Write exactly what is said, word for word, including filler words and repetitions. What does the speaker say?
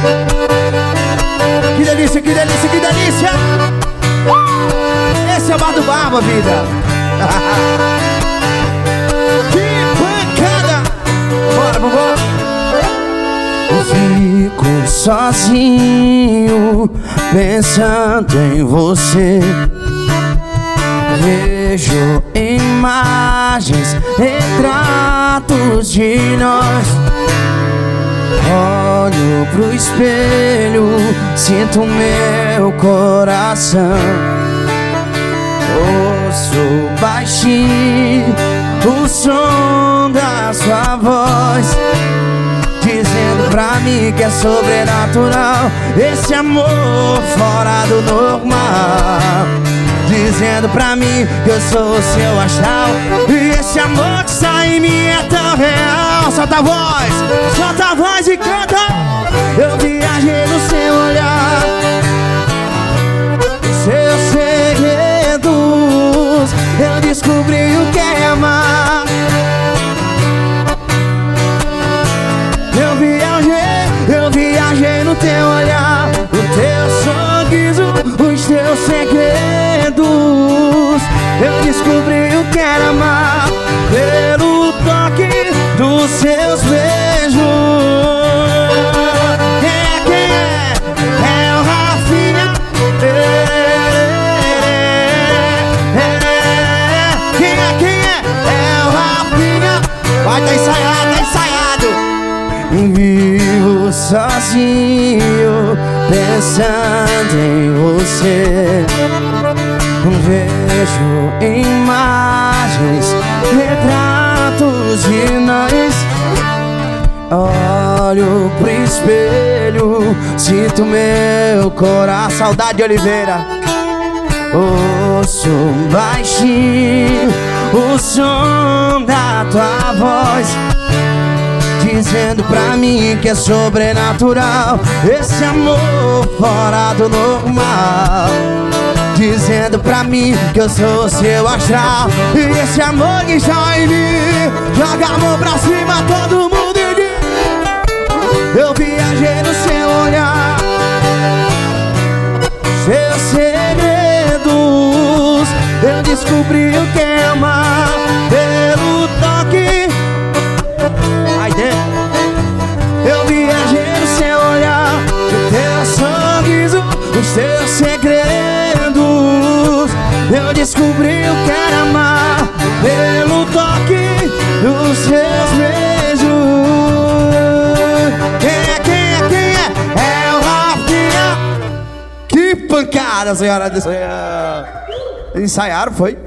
Que delícia, que delícia, que delícia. Esse é o Bar do Barba, vida. Que pancada. Bora, vambora. Eu fico sozinho pensando em você. Vejo imagens, retratos de nós. Olho pro espelho, sinto meu coração. Ouço baixinho o som da sua voz, dizendo pra mim que é sobrenatural esse amor fora do normal. Dizendo pra mim que eu sou o seu astral e esse amor que sai em mim é tão real. Solta a voz, solta a voz e canta. Eu viajei no seu olhar, seus segredos. Eu descobri o que é amar. Eu viajei, eu viajei no teu olhar, o teu sorriso, os teus segredos. Eu descobri o que era amar pelo toque dos seus beijos. Quem é, quem é? É o Rafinha. Quem é, quem é? É o Rafinha. Vai, tá ensaiado, tá ensaiado. Vivo sozinho pensando em você. Vejo imagens, retratos de nós. Olho pro espelho, sinto meu coração. Saudade de Oliveira. Ouço baixinho o som da tua voz, dizendo pra mim que é sobrenatural esse amor fora do normal. Dizendo pra mim que eu sou o seu astral e esse amor que já em mim. Joga a mão pra cima, todo mundo e diz: eu viajei no seu olhar, seus segredos. Eu descobri o que é amar pelo toque. Aí dentro. Eu viajei no seu olhar, o teu sorriso, os teus segredos. Eu descobri o que era amar pelo toque dos seus beijos. Quem é, quem é, quem é? É o Rafinha. Que pancada, senhora. Ensaiaram, foi?